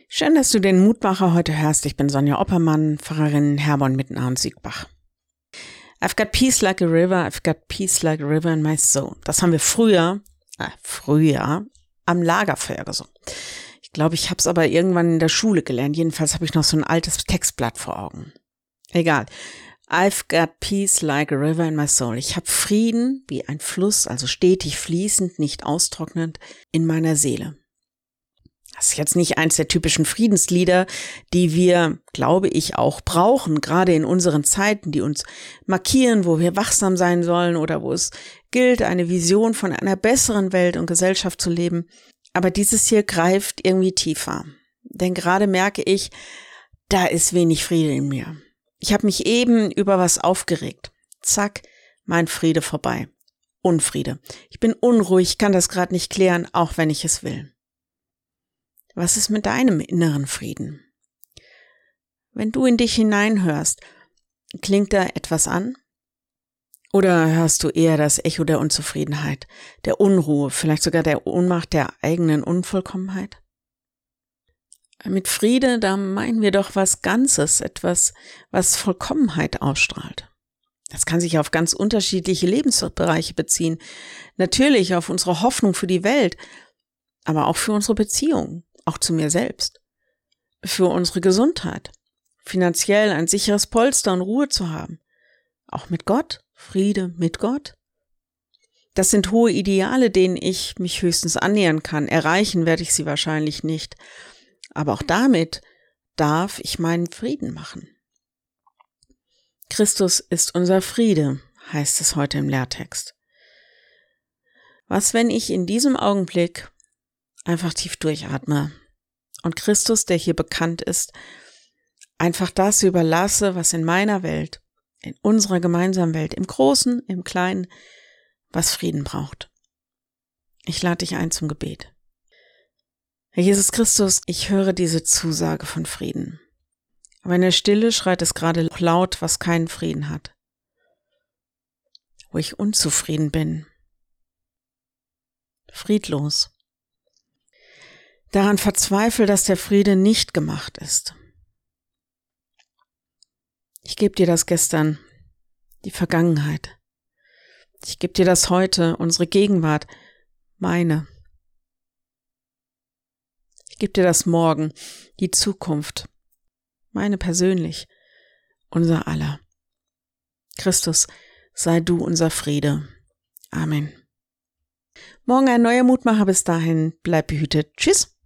Schön, dass du den Mutmacher heute hörst. Ich bin Sonja Oppermann, Pfarrerin in Herborn-Mittenahn-Siegbach. I've got peace like a river, I've got peace like a river in my soul. Das haben wir früher am Lagerfeuer gesungen. Ich glaube, ich habe es aber irgendwann in der Schule gelernt. Jedenfalls habe ich noch so ein altes Textblatt vor Augen. Egal. I've got peace like a river in my soul. Ich habe Frieden wie ein Fluss, also stetig fließend, nicht austrocknend, in meiner Seele. Das ist jetzt nicht eins der typischen Friedenslieder, die wir, glaube ich, auch brauchen, gerade in unseren Zeiten, die uns markieren, wo wir wachsam sein sollen oder wo es gilt, eine Vision von einer besseren Welt und Gesellschaft zu leben. Aber dieses hier greift irgendwie tiefer. Denn gerade merke ich, da ist wenig Friede in mir. Ich habe mich eben über was aufgeregt. Zack, mein Friede vorbei. Unfriede. Ich bin unruhig, kann das gerade nicht klären, auch wenn ich es will. Was ist mit deinem inneren Frieden? Wenn du in dich hineinhörst, klingt da etwas an? Oder hörst du eher das Echo der Unzufriedenheit, der Unruhe, vielleicht sogar der Ohnmacht der eigenen Unvollkommenheit? Mit Friede, da meinen wir doch was Ganzes, etwas, was Vollkommenheit ausstrahlt. Das kann sich auf ganz unterschiedliche Lebensbereiche beziehen. Natürlich auf unsere Hoffnung für die Welt, aber auch für unsere Beziehungen. Auch zu mir selbst, für unsere Gesundheit, finanziell ein sicheres Polster und Ruhe zu haben, auch mit Gott, Friede mit Gott. Das sind hohe Ideale, denen ich mich höchstens annähern kann. Erreichen werde ich sie wahrscheinlich nicht, aber auch damit darf ich meinen Frieden machen. Christus ist unser Friede, heißt es heute im Lehrtext. Was, wenn ich in diesem Augenblick einfach tief durchatme und Christus, der hier bekannt ist, einfach das überlasse, was in meiner Welt, in unserer gemeinsamen Welt, im Großen, im Kleinen, was Frieden braucht. Ich lade dich ein zum Gebet. Herr Jesus Christus, ich höre diese Zusage von Frieden. Aber in der Stille schreit es gerade laut, was keinen Frieden hat. Wo ich unzufrieden bin. Friedlos. Daran verzweifle, dass der Friede nicht gemacht ist. Ich gebe dir das gestern, die Vergangenheit. Ich gebe dir das heute, unsere Gegenwart, meine. Ich gebe dir das morgen, die Zukunft, meine persönlich, unser aller. Christus, sei du unser Friede. Amen. Morgen ein neuer Mutmacher, bis dahin, bleib behütet. Tschüss.